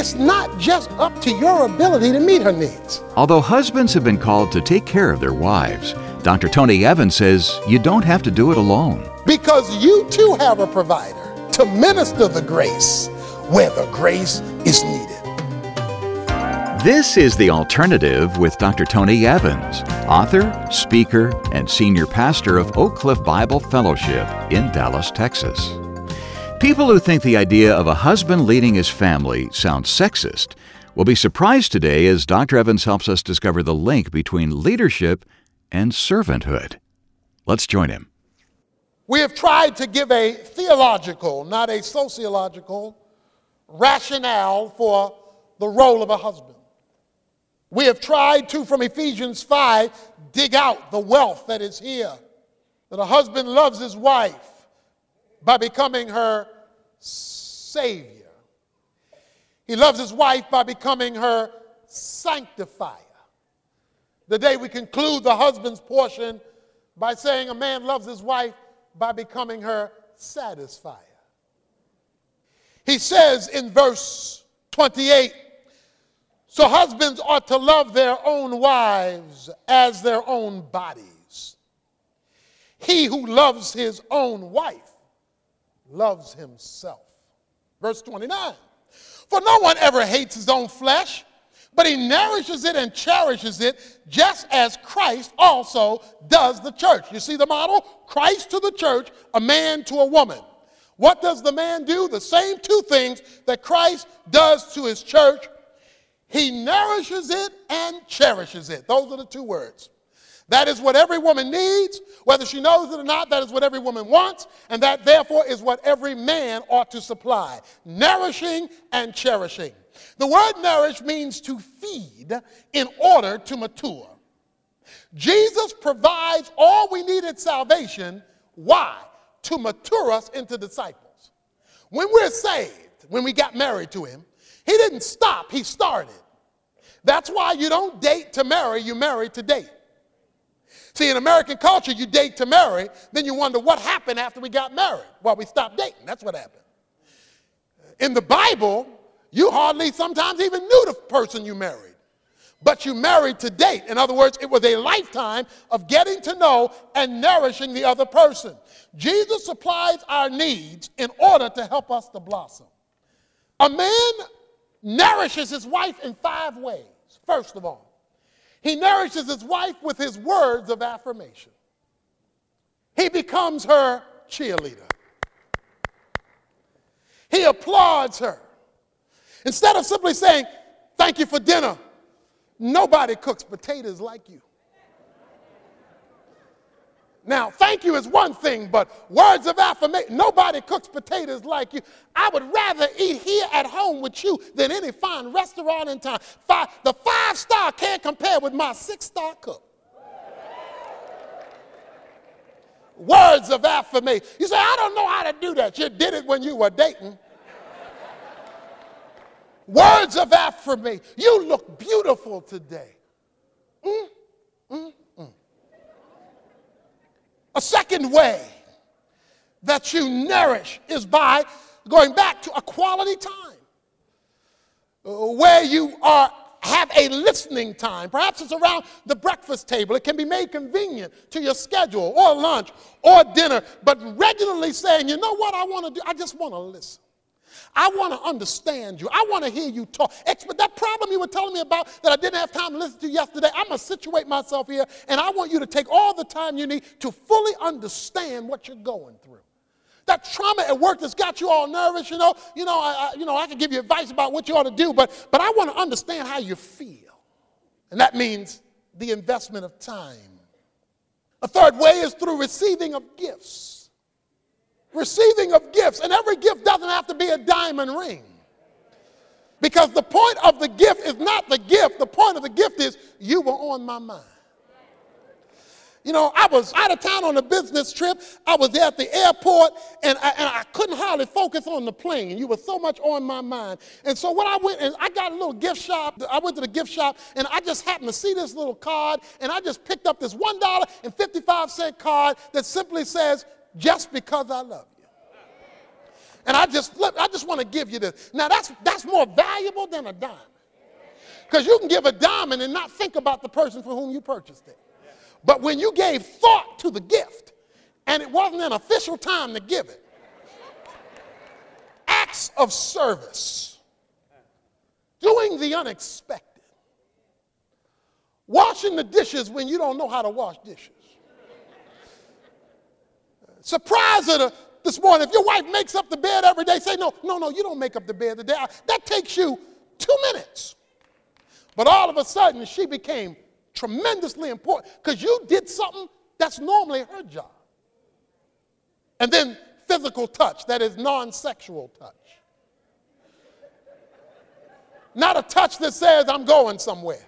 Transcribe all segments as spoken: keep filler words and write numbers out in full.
it's not just up to your ability to meet her needs. Although husbands have been called to take care of their wives, Doctor Tony Evans says you don't have to do it alone. Because you too have a provider to minister the grace where the grace is needed. This is The Alternative with Doctor Tony Evans, author, speaker, and senior pastor of Oak Cliff Bible Fellowship in Dallas, Texas. People who think the idea of a husband leading his family sounds sexist will be surprised today as Doctor Evans helps us discover the link between leadership and servanthood. Let's join him. We have tried to give a theological, not a sociological, rationale for the role of a husband. We have tried to, from Ephesians five, dig out the wealth that is here. That a husband loves his wife by becoming her Savior. He loves his wife by becoming her sanctifier. Today we conclude the husband's portion by saying a man loves his wife by becoming her satisfier. He says in verse twenty-eight, so husbands ought to love their own wives as their own bodies. He who loves his own wife loves himself. Verse twenty-nine, for no one ever hates his own flesh, but he nourishes it and cherishes it, just as Christ also does the church. You see the model? Christ to the church, a man to a woman. What does the man do? The same two things that Christ does to his church. He nourishes it and cherishes it. Those are the two words. That is what every woman needs, whether she knows it or not. That is what every woman wants, and that therefore is what every man ought to supply. Nourishing and cherishing. The word nourish means to feed in order to mature. Jesus provides all we need at salvation. Why? To mature us into disciples. When we're saved, when we got married to him, he didn't stop, he started. That's why you don't date to marry, you marry to date. See, in American culture, you date to marry, then you wonder what happened after we got married. Well, we stopped dating, that's what happened. In the Bible, you hardly sometimes even knew the person you married, but you married to date. In other words, it was a lifetime of getting to know and nourishing the other person. Jesus supplies our needs in order to help us to blossom. A man nourishes his wife in five ways. First of all, he nourishes his wife with his words of affirmation. He becomes her cheerleader. He applauds her. Instead of simply saying, thank you for dinner, nobody cooks potatoes like you. Now, thank you is one thing, but words of affirmation, nobody cooks potatoes like you. I would rather eat here at home with you than any fine restaurant in town. Five, the five-star can't compare with my six-star cook. Words of affirmation. You say, I don't know how to do that. You did it when you were dating. Words of affirmation. You look beautiful today. Mm, mm, mm. A second way that you nourish is by going back to a quality time uh, where you are have a listening time. Perhaps it's around the breakfast table. It can be made convenient to your schedule or lunch or dinner, but regularly saying, you know what I want to do? I just want to listen. I want to understand you. I want to hear you talk. But that problem you were telling me about that I didn't have time to listen to yesterday, I'm going to situate myself here, and I want you to take all the time you need to fully understand what you're going through. That trauma at work that's got you all nervous, you know, you know, I, I, you know, I can give you advice about what you ought to do, but, but I want to understand how you feel. And that means the investment of time. A third way is through receiving of gifts. Receiving of gifts, and every gift doesn't have to be a diamond ring. Because the point of the gift is not the gift. The point of the gift is you were on my mind. You know, I was out of town on a business trip. I was there at the airport, and I, and I couldn't hardly focus on the plane. You were so much on my mind. And so when I went, and I got a little gift shop, I went to the gift shop, and I just happened to see this little card, and I just picked up this one dollar and fifty-five cent card that simply says, just because I love you. And I just look, I just want to give you this. Now that's that's more valuable than a diamond. Because you can give a diamond and not think about the person for whom you purchased it. But when you gave thought to the gift, and it wasn't an official time to give it, acts of service, doing the unexpected, washing the dishes when you don't know how to wash dishes. Surprise her this morning. If your wife makes up the bed every day, say, no, no, no, you don't make up the bed today. That takes you two minutes. But all of a sudden, she became tremendously important because you did something that's normally her job. And then physical touch, that is non-sexual touch. Not a touch that says, I'm going somewhere.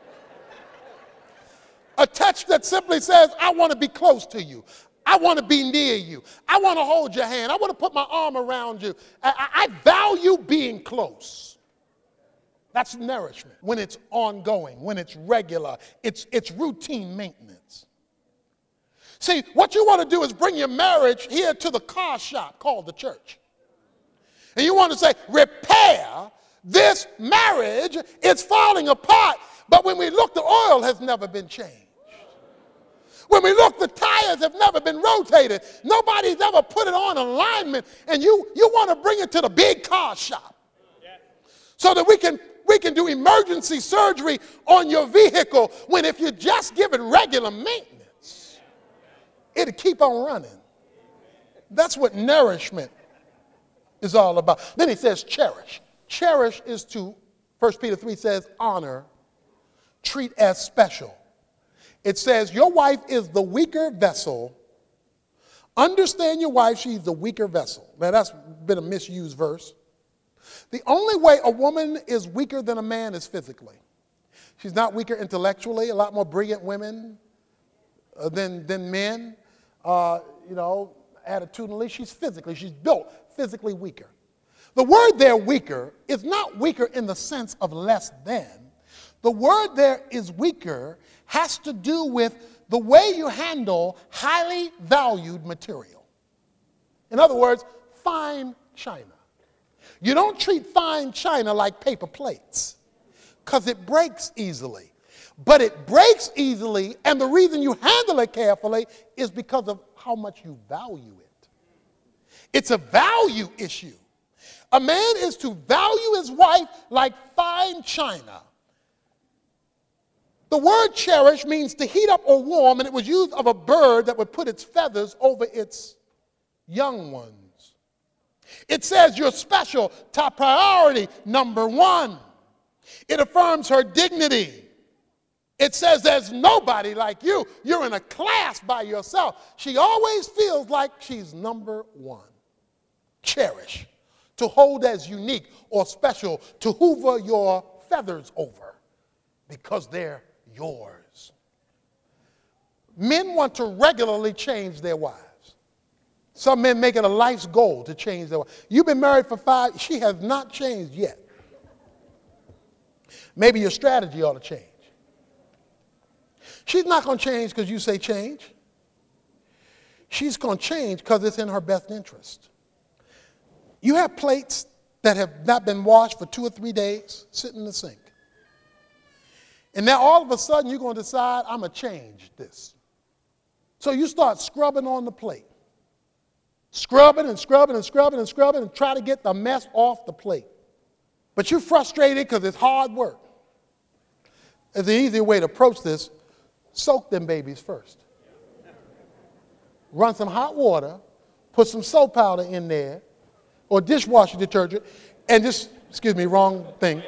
A touch that simply says, I want to be close to you. I want to be near you. I want to hold your hand. I want to put my arm around you. I, I value being close. That's nourishment. When it's ongoing, when it's regular, it's, it's routine maintenance. See, what you want to do is bring your marriage here to the car shop called the church. And you want to say, repair this marriage. It's falling apart. But when we look, the oil has never been changed. When we look, the tires have never been rotated. Nobody's ever put it on alignment. And you, you want to bring it to the big car shop so that we can, we can do emergency surgery on your vehicle, when if you just give it regular maintenance, it'll keep on running. That's what nourishment is all about. Then he says cherish. Cherish is to, First Peter three says, honor, treat as special. It says your wife is the weaker vessel. Understand your wife, she's the weaker vessel. Now that's been a misused verse. The only way a woman is weaker than a man is physically. She's not weaker intellectually. A lot more brilliant women uh, than, than men. Uh, you know, attitudinally, she's physically, she's built physically weaker. The word there, weaker, is not weaker in the sense of less than. The word there is weaker has to do with the way you handle highly valued material. In other words, fine china. You don't treat fine china like paper plates because it breaks easily. But it breaks easily, and the reason you handle it carefully is because of how much you value it. It's a value issue. A man is to value his wife like fine china. The word cherish means to heat up or warm, and it was used of a bird that would put its feathers over its young ones. It says you're special, top priority, number one. It affirms her dignity. It says there's nobody like you. You're in a class by yourself. She always feels like she's number one. Cherish, to hold as unique or special, to hoover your feathers over because they're yours. Men want to regularly change their wives. Some men make it a life's goal to change their wife. You've been married for five, she has not changed yet. Maybe your strategy ought to change. She's not going to change because you say change. She's going to change because it's in her best interest. You have plates that have not been washed for two or three days sitting in the sink. And now all of a sudden you're going to decide, I'm going to change this. So you start scrubbing on the plate. Scrubbing and scrubbing and scrubbing and scrubbing and try to get the mess off the plate. But you're frustrated because it's hard work. There's an easier way to approach this. Soak them babies first. Run some hot water, put some soap powder in there, or dishwasher detergent, and just, excuse me, wrong thing.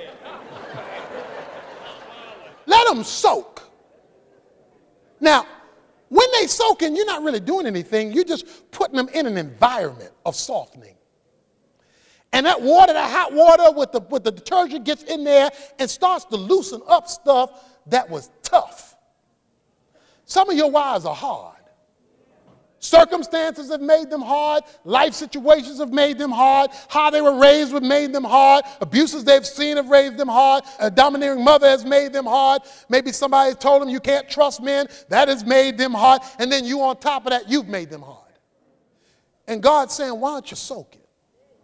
Let them soak. Now, when they soaking, you're not really doing anything. You're just putting them in an environment of softening. And that water, that hot water with the, with the detergent gets in there and starts to loosen up stuff that was tough. Some of your wives are hard. Circumstances have made them hard. Life situations have made them hard. How they were raised have made them hard. Abuses they've seen have raised them hard. A domineering mother has made them hard. Maybe somebody told them you can't trust men. That has made them hard. And then you on top of that, you've made them hard. And God's saying, why don't you soak it?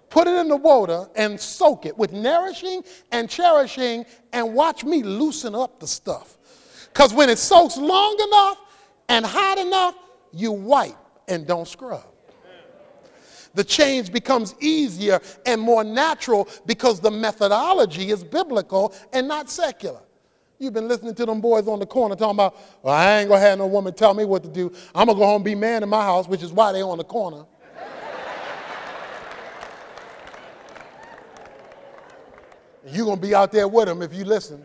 put it in the water and soak it with nourishing and cherishing, and watch me loosen up the stuff. Because when it soaks long enough and hot enough, you wipe and don't scrub. The change becomes easier and more natural because the methodology is biblical and not secular. You've been listening to them boys on the corner talking about, well, I ain't going to have no woman tell me what to do. I'm going to go home and be man in my house, which is why they on the corner. You're going to be out there with them if you listen.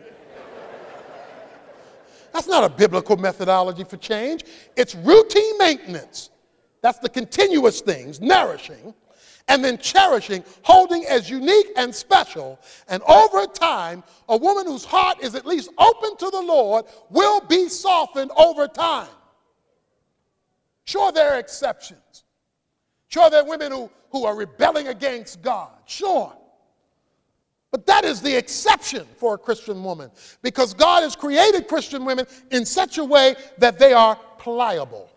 That's not a biblical methodology for change. It's routine maintenance. That's the continuous things, nourishing, and then cherishing, holding as unique and special. And over time, a woman whose heart is at least open to the Lord will be softened over time. Sure, there are exceptions. Sure, there are women who, who are rebelling against God. Sure. But that is the exception for a Christian woman, because God has created Christian women in such a way that they are pliable,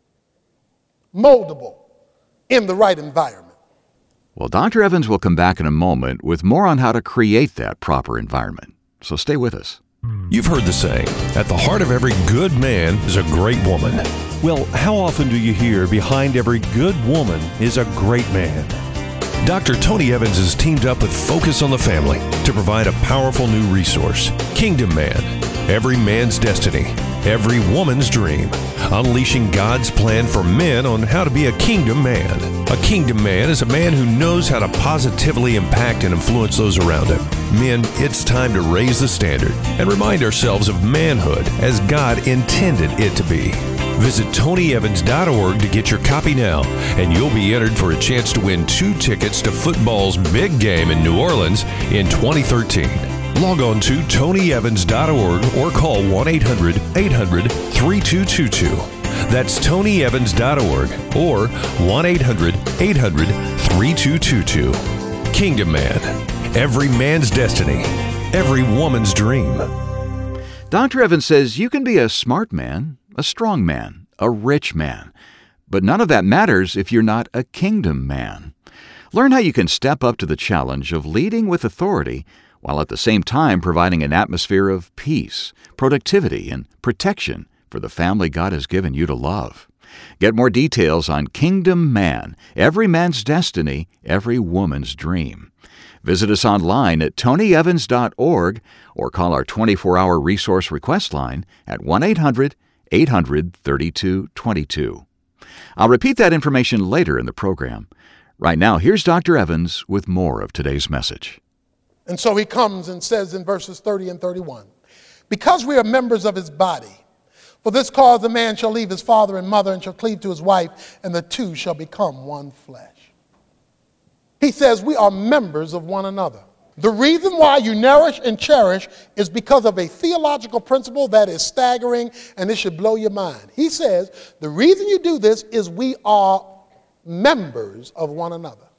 moldable in the right environment. Well, Doctor Evans will come back in a moment with more on how to create that proper environment. So stay with us. You've heard the saying, at the heart of every good man is a great woman. Well, how often do you hear behind every good woman is a great man? Doctor Tony Evans has teamed up with Focus on the Family to provide a powerful new resource, Kingdom Man, every man's destiny, every woman's dream, unleashing God's plan for men on how to be a kingdom man. A kingdom man is a man who knows how to positively impact and influence those around him. Men, it's time to raise the standard and remind ourselves of manhood as God intended it to be. Visit Tony Evans dot org to get your copy now, and you'll be entered for a chance to win two tickets to football's big game in New Orleans in twenty thirteen. Log on to Tony Evans dot org or call one eight hundred eight hundred three two two two. That's Tony Evans dot org or one eight hundred eight hundred three two two two. Kingdom Man, every man's destiny, every woman's dream. Doctor Evans says you can be a smart man, a strong man, a rich man, but none of that matters if you're not a kingdom man. Learn how you can step up to the challenge of leading with authority while at the same time providing an atmosphere of peace, productivity, and protection for the family God has given you to love. Get more details on Kingdom Man, every man's destiny, every woman's dream. Visit us online at Tony Evans dot org or call our twenty-four hour resource request line at one eight hundred eight hundred thirty-two twenty-two. I'll repeat that information later in the program. Right now, here's Doctor Evans with more of today's message. And so he comes and says in verses thirty and thirty-one, because we are members of his body, for this cause a man shall leave his father and mother and shall cleave to his wife, and the two shall become one flesh. He says we are members of one another. The reason why you nourish and cherish is because of a theological principle that is staggering, and it should blow your mind. He says the reason you do this is we are members of one another.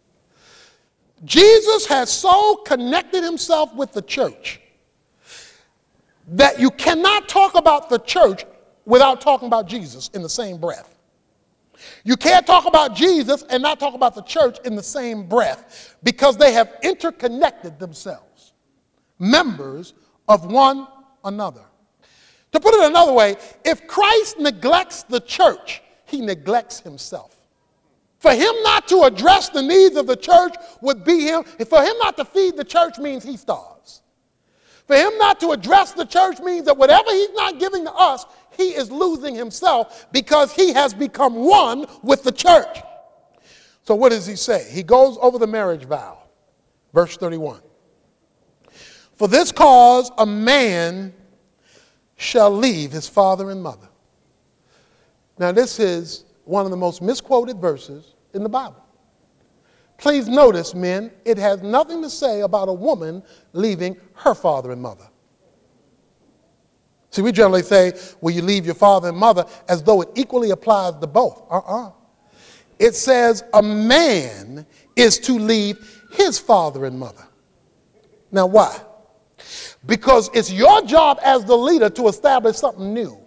Jesus has so connected himself with the church that you cannot talk about the church without talking about Jesus in the same breath. You can't talk about Jesus and not talk about the church in the same breath, because they have interconnected themselves, members of one another. To put it another way, if Christ neglects the church, he neglects himself. For him not to address the needs of the church would be him. For him not to feed the church means he starves. For him not to address the church means that whatever he's not giving to us, he is losing himself, because he has become one with the church. So what does he say? He goes over the marriage vow. Verse thirty-one. For this cause a man shall leave his father and mother. Now this is one of the most misquoted verses in the Bible. Please notice, men, it has nothing to say about a woman leaving her father and mother. See, we generally say, will you leave your father and mother, as though it equally applies to both. Uh-uh. It says a man is to leave his father and mother. Now, why? Because it's your job as the leader to establish something new,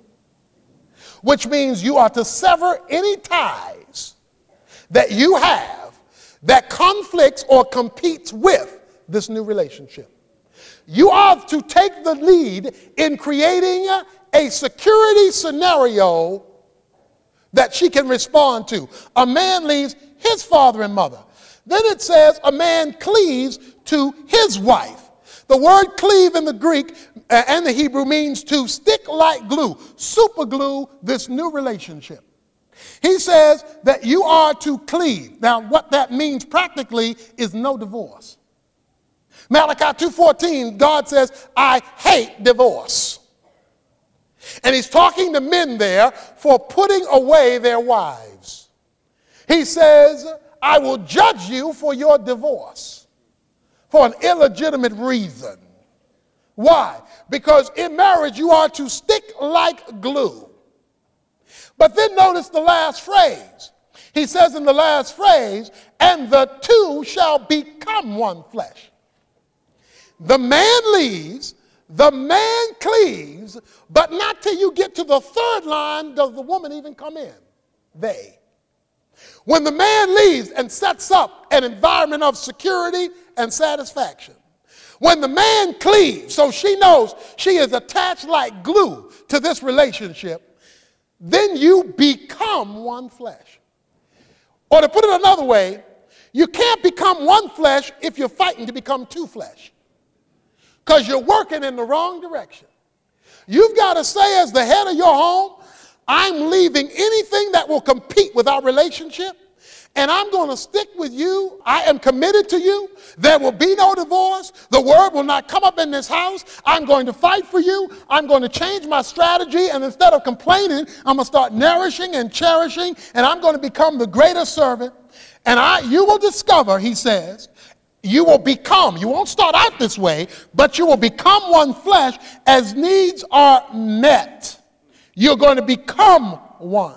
which means you are to sever any ties that you have that conflicts or competes with this new relationship. You are to take the lead in creating a security scenario that she can respond to. A man leaves his father and mother. Then it says a man cleaves to his wife. The word cleave in the Greek and the Hebrew means to stick like glue, super glue this new relationship. He says that you are to cleave. Now, what that means practically is no divorce. Malachi two fourteen, God says, I hate divorce. And he's talking to men there for putting away their wives. He says, I will judge you for your divorce for an illegitimate reason. Why? Because in marriage you are to stick like glue. But then notice the last phrase. He says in the last phrase, and the two shall become one flesh. The man leaves, the man cleaves, but not till you get to the third line does the woman even come in. They. When the man leaves and sets up an environment of security and satisfaction, when the man cleaves, so she knows she is attached like glue to this relationship, then you become one flesh. Or to put it another way, you can't become one flesh if you're fighting to become two flesh, because you're working in the wrong direction. You've got to say, as the head of your home, I'm leaving anything that will compete with our relationship, and I'm going to stick with you. I am committed to you. There will be no divorce. The word will not come up in this house. I'm going to fight for you. I'm going to change my strategy, and instead of complaining, I'm going to start nourishing and cherishing, and I'm going to become the greater servant. And I, you will discover, he says, you will become, you won't start out this way, but you will become one flesh as needs are met. You're going to become one.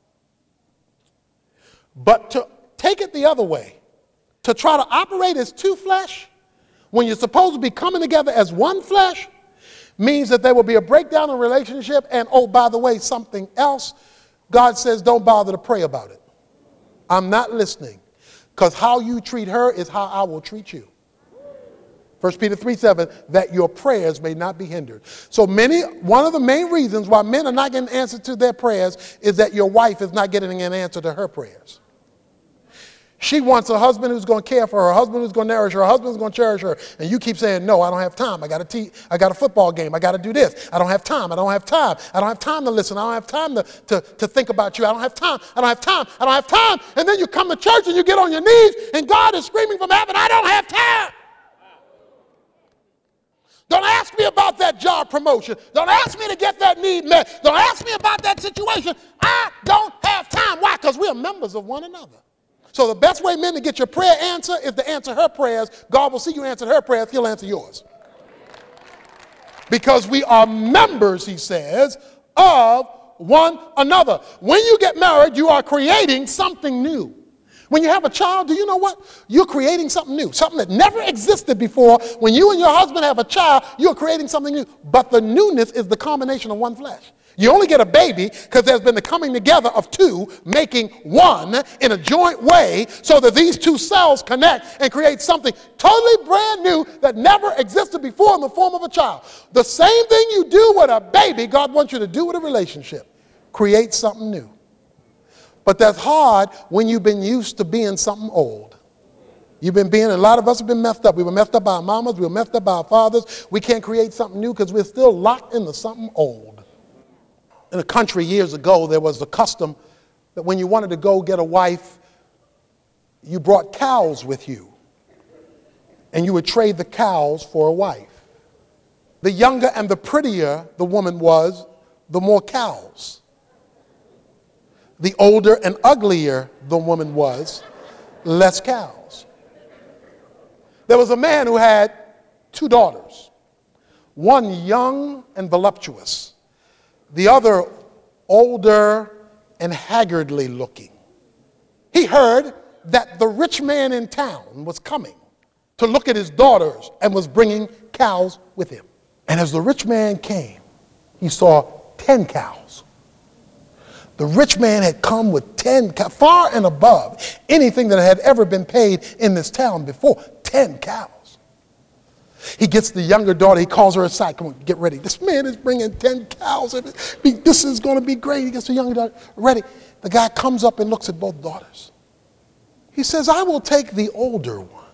But to take it the other way, to try to operate as two flesh, when you're supposed to be coming together as one flesh, means that there will be a breakdown in relationship. And oh, by the way, something else, God says don't bother to pray about it. I'm not listening, because how you treat her is how I will treat you. First Peter three seven, that your prayers may not be hindered. So many, one of the main reasons why men are not getting answers to their prayers is that your wife is not getting an answer to her prayers. She wants a husband who's going to care for her, a husband who's going to nourish her, a husband who's going to cherish her. And you keep saying, no, I don't have time. I got to teach. I got a football game. I got to do this. I don't have time. I don't have time. I don't have time to listen. I don't have time to, to, to think about you. I don't have time. I don't have time. I don't have time. And then you come to church and you get on your knees and God is screaming from heaven, I don't have time. Don't ask me about that job promotion. Don't ask me to get that need met. Don't ask me about that situation. I don't have time. Why? Because we are members of one another. So the best way, men, to get your prayer answer is to answer her prayers. God will see you answer her prayers. He'll answer yours. Because we are members, he says, of one another. When you get married, you are creating something new. When you have a child, do you know what? You're creating something new, something that never existed before. When you and your husband have a child, you're creating something new. But the newness is the combination of one flesh. You only get a baby because there's been the coming together of two, making one in a joint way so that these two cells connect and create something totally brand new that never existed before in the form of a child. The same thing you do with a baby, God wants you to do with a relationship. Create something new. But that's hard when you've been used to being something old. You've been being, a lot of us have been messed up. We were messed up by our mamas. We were messed up by our fathers. We can't create something new because we're still locked into something old. In a country years ago, there was a custom that when you wanted to go get a wife, you brought cows with you. And you would trade the cows for a wife. The younger and the prettier the woman was, the more cows. The older and uglier the woman was, less cows. There was a man who had two daughters, one young and voluptuous, the other older and haggardly looking. He heard that the rich man in town was coming to look at his daughters and was bringing cows with him. And as the rich man came, he saw ten cows. The rich man had come with ten cows, far and above anything that had ever been paid in this town before. Ten cows. He gets the younger daughter. He calls her aside. Come on, get ready. This man is bringing ten cows. This is going to be great. He gets the younger daughter ready. The guy comes up and looks at both daughters. He says, I will take the older one.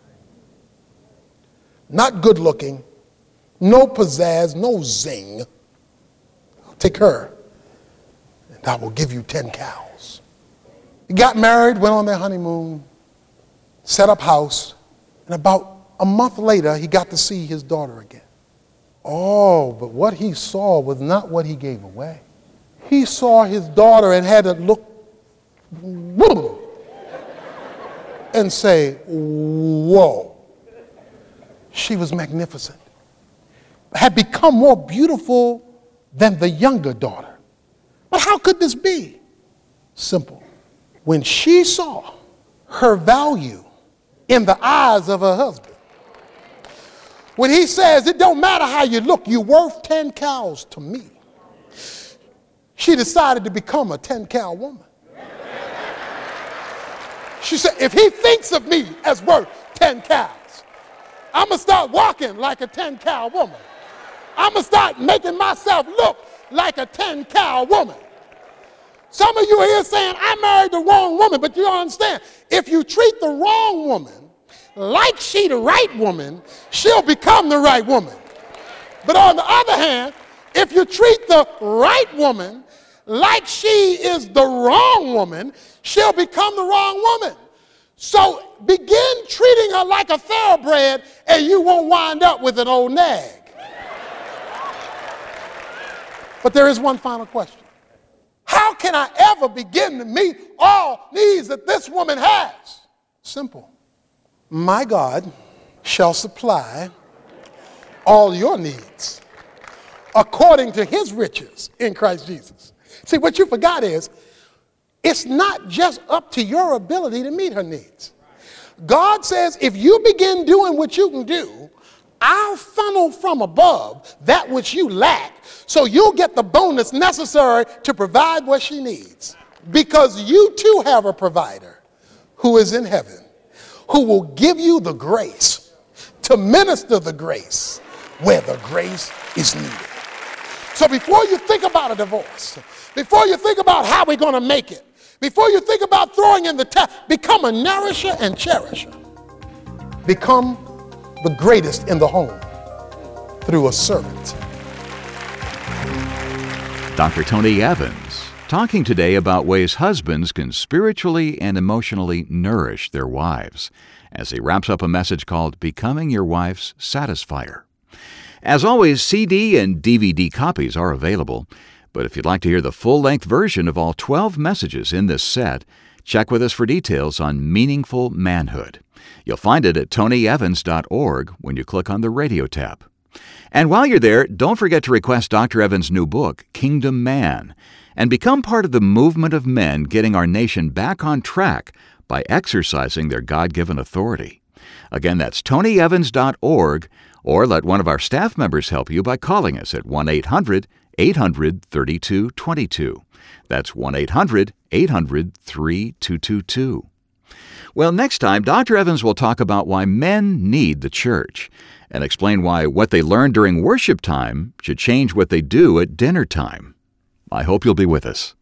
Not good looking, no pizzazz, no zing. I'll take her. I will give you ten cows. He got married, went on their honeymoon, set up house, and about a month later, he got to see his daughter again. Oh, but what he saw was not what he gave away. He saw his daughter and had to look and say, whoa. She was magnificent. Had become more beautiful than the younger daughter. But how could this be? Simple. When she saw her value in the eyes of her husband, when he says, it don't matter how you look, you're worth ten cows to me, she decided to become a ten-cow woman. She said, if he thinks of me as worth ten cows, I'm going to start walking like a ten-cow woman. I'm going to start making myself look like a ten-cow woman. Some of you are here saying, I married the wrong woman, but you don't understand. If you treat the wrong woman like she the right woman, she'll become the right woman. But on the other hand, if you treat the right woman like she is the wrong woman, she'll become the wrong woman. So begin treating her like a thoroughbred and you won't wind up with an old nag. But there is one final question. How can I ever begin to meet all needs that this woman has? Simple. My God shall supply all your needs according to his riches in Christ Jesus. See, what you forgot is, it's not just up to your ability to meet her needs. God says, if you begin doing what you can do, I'll funnel from above that which you lack, so you'll get the bonus necessary to provide what she needs. Because you too have a provider who is in heaven, who will give you the grace to minister the grace where the grace is needed. So before you think about a divorce, before you think about how we're going to make it, before you think about throwing in the towel, become a nourisher and cherisher. Become the greatest in the home through a servant. Doctor Tony Evans, talking today about ways husbands can spiritually and emotionally nourish their wives, as he wraps up a message called Becoming Your Wife's Satisfier. As always, C D and D V D copies are available, but if you'd like to hear the full-length version of all twelve messages in this set, check with us for details on Meaningful Manhood. You'll find it at tony evans dot org when you click on the radio tab. And while you're there, don't forget to request Doctor Evans' new book, Kingdom Man, and become part of the movement of men getting our nation back on track by exercising their God-given authority. Again, that's tony evans dot org, or let one of our staff members help you by calling us at one eight hundred eight hundred thirty-two twenty-two. That's one eight hundred eight hundred thirty-two twenty-two. Well, next time, Doctor Evans will talk about why men need the church and explain why what they learn during worship time should change what they do at dinner time. I hope you'll be with us.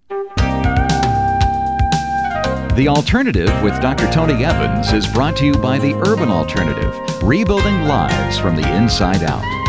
The Alternative with Doctor Tony Evans is brought to you by the Urban Alternative, rebuilding lives from the inside out.